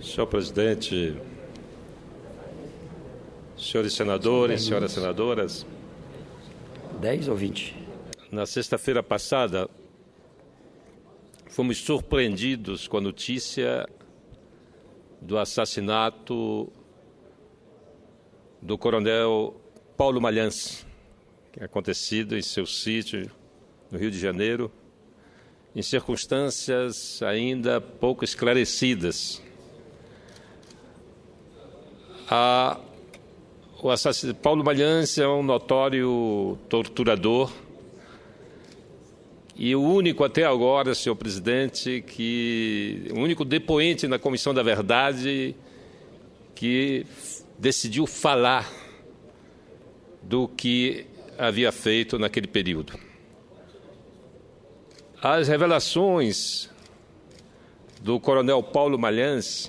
Senhor presidente, senhores senadores, senhoras senadoras, 10 ou 20? Na sexta-feira passada, fomos surpreendidos com a notícia do assassinato do coronel Paulo Malhães, que é acontecido em seu sítio, no Rio de Janeiro, em circunstâncias ainda pouco esclarecidas. O assassino Paulo Malhães é um notório torturador e o único até agora, senhor presidente, o único depoente na Comissão da Verdade que decidiu falar do que havia feito naquele período. As revelações do coronel Paulo Malhães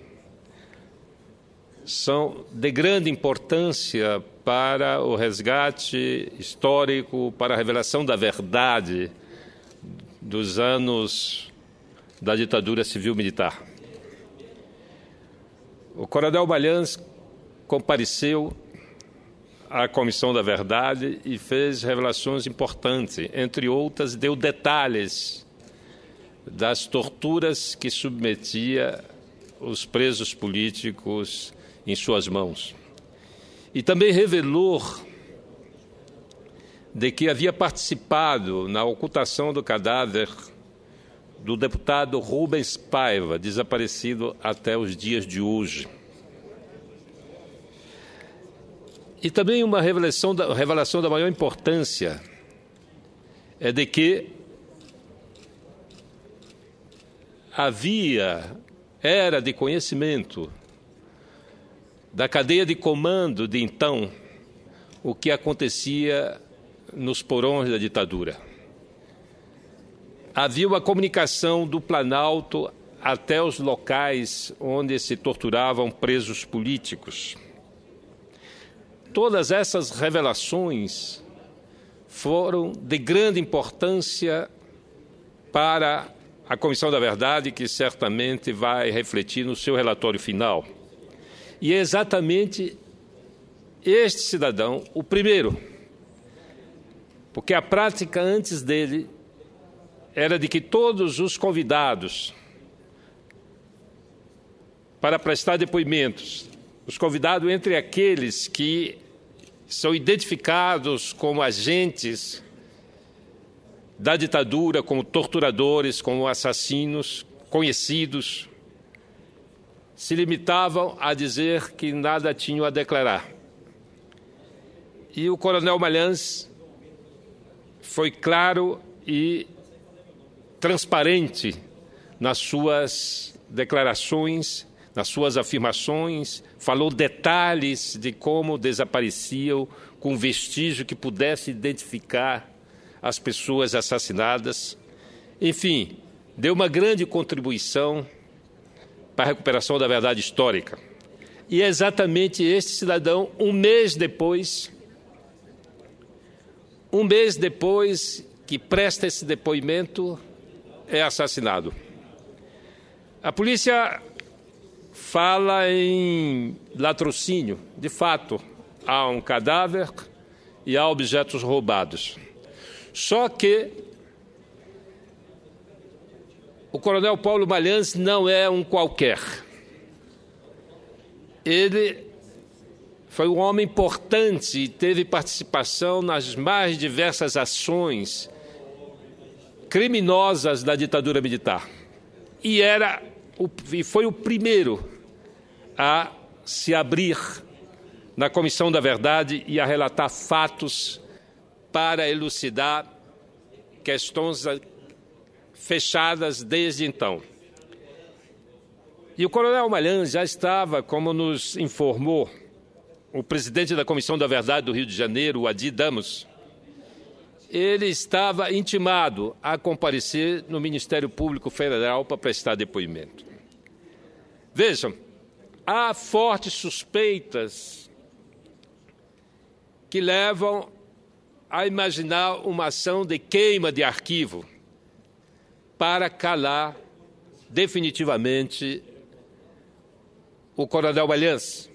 são de grande importância para o resgate histórico, para a revelação da verdade dos anos da ditadura civil-militar. O coronel Malhães compareceu à Comissão da Verdade e fez revelações importantes. Entre outras, deu detalhes das torturas que submetia os presos políticos em suas mãos. E também revelou de que havia participado na ocultação do cadáver do deputado Rubens Paiva, desaparecido até os dias de hoje. E também uma revelação da maior importância é de que era de conhecimento da cadeia de comando de então o que acontecia nos porões da ditadura. Havia uma comunicação do Planalto até os locais onde se torturavam presos políticos. Todas essas revelações foram de grande importância para a Comissão da Verdade, que certamente vai refletir no seu relatório final. E é exatamente este cidadão, o primeiro, porque a prática antes dele era de que todos os convidados para prestar depoimentos, os convidados entre aqueles que são identificados como agentes da ditadura, como torturadores, como assassinos conhecidos, se limitavam a dizer que nada tinham a declarar. E o coronel Malhães foi claro e transparente nas suas declarações, nas suas afirmações, falou detalhes de como desapareciam com vestígio que pudesse identificar as pessoas assassinadas. Enfim, deu uma grande contribuição para a recuperação da verdade histórica. E é exatamente este cidadão, um mês depois que presta esse depoimento, é assassinado. A polícia fala em latrocínio. De fato, há um cadáver e há objetos roubados. Só que o coronel Paulo Malhães não é um qualquer. Ele foi um homem importante e teve participação nas mais diversas ações criminosas da ditadura militar. E foi o primeiro a se abrir na Comissão da Verdade e a relatar fatos para elucidar questões fechadas desde então. E o coronel Malhães já estava, como nos informou o presidente da Comissão da Verdade do Rio de Janeiro, o Adi Damos, ele estava intimado a comparecer no Ministério Público Federal para prestar depoimento. Vejam, há fortes suspeitas que levam a imaginar uma ação de queima de arquivo para calar definitivamente o coronel Malhães.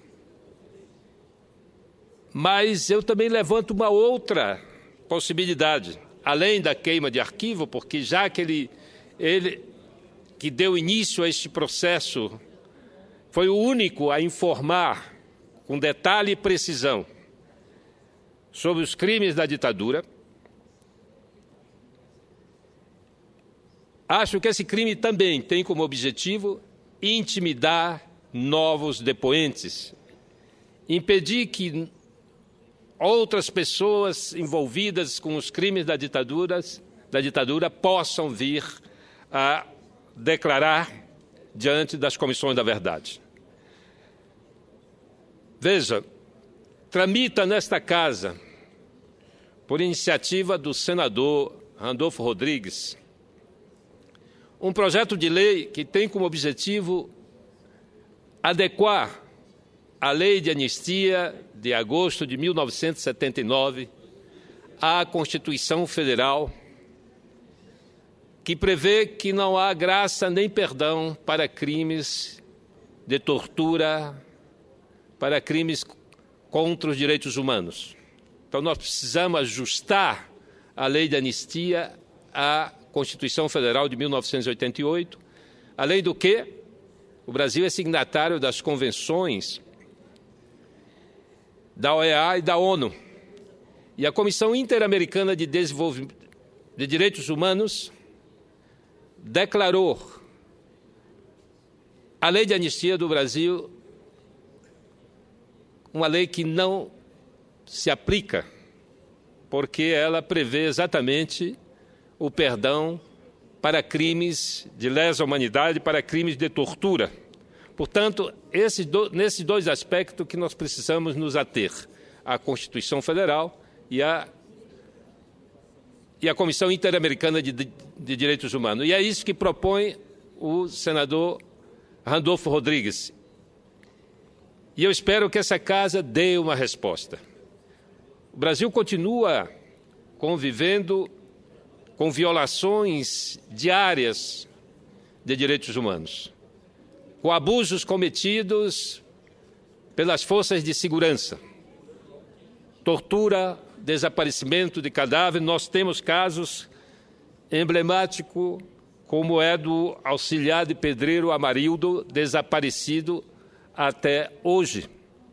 Mas eu também levanto uma outra possibilidade, além da queima de arquivo, porque já que ele que deu início a este processo foi o único a informar com detalhe e precisão sobre os crimes da ditadura, acho que esse crime também tem como objetivo intimidar novos depoentes, impedir que outras pessoas envolvidas com os crimes da ditadura possam vir a declarar diante das comissões da verdade. Veja, tramita nesta casa, por iniciativa do senador Randolfo Rodrigues, um projeto de lei que tem como objetivo adequar a Lei de Anistia de agosto de 1979 à Constituição Federal, que prevê que não há graça nem perdão para crimes de tortura, para crimes contra os direitos humanos. Então, nós precisamos ajustar a Lei de Anistia à Constituição Federal de 1988, além do que o Brasil é signatário das convenções da OEA e da ONU. E a Comissão Interamericana de Desenvolvimento de Direitos Humanos declarou a Lei de Anistia do Brasil uma lei que não se aplica, porque ela prevê exatamente o perdão para crimes de lesa humanidade, para crimes de tortura. Portanto, nesses dois aspectos que nós precisamos nos ater, a Constituição Federal e a Comissão Interamericana de Direitos Humanos. E é isso que propõe o senador Randolfo Rodrigues. E eu espero que essa casa dê uma resposta. O Brasil continua convivendo com violações diárias de direitos humanos, com abusos cometidos pelas forças de segurança, tortura, desaparecimento de cadáver. Nós temos casos emblemáticos, como é do auxiliar de pedreiro Amarildo, desaparecido até hoje.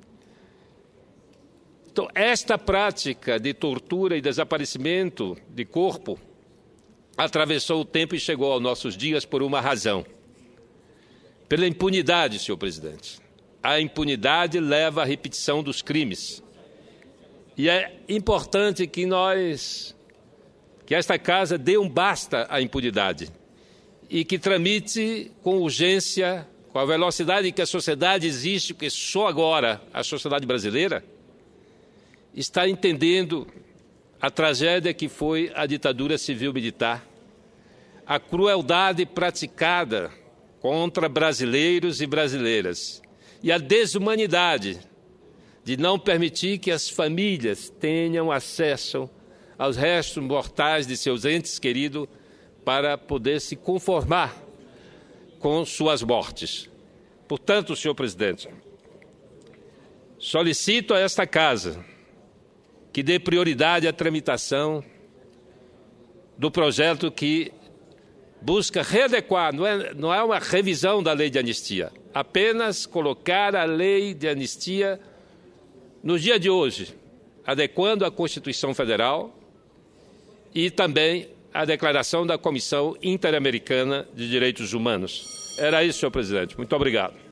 Então, esta prática de tortura e desaparecimento de corpo atravessou o tempo e chegou aos nossos dias por uma razão: pela impunidade, senhor presidente. A impunidade leva à repetição dos crimes. E é importante que esta casa dê um basta à impunidade e que tramite com urgência, com a velocidade que a sociedade existe, porque só agora a sociedade brasileira está entendendo a tragédia que foi a ditadura civil-militar, a crueldade praticada contra brasileiros e brasileiras e a desumanidade de não permitir que as famílias tenham acesso aos restos mortais de seus entes queridos para poder se conformar com suas mortes. Portanto, senhor presidente, solicito a esta casa que dê prioridade à tramitação do projeto que busca readequar, não é uma revisão da lei de anistia, apenas colocar a lei de anistia no dia de hoje, adequando a Constituição Federal e também a declaração da Comissão Interamericana de Direitos Humanos. Era isso, senhor presidente. Muito obrigado.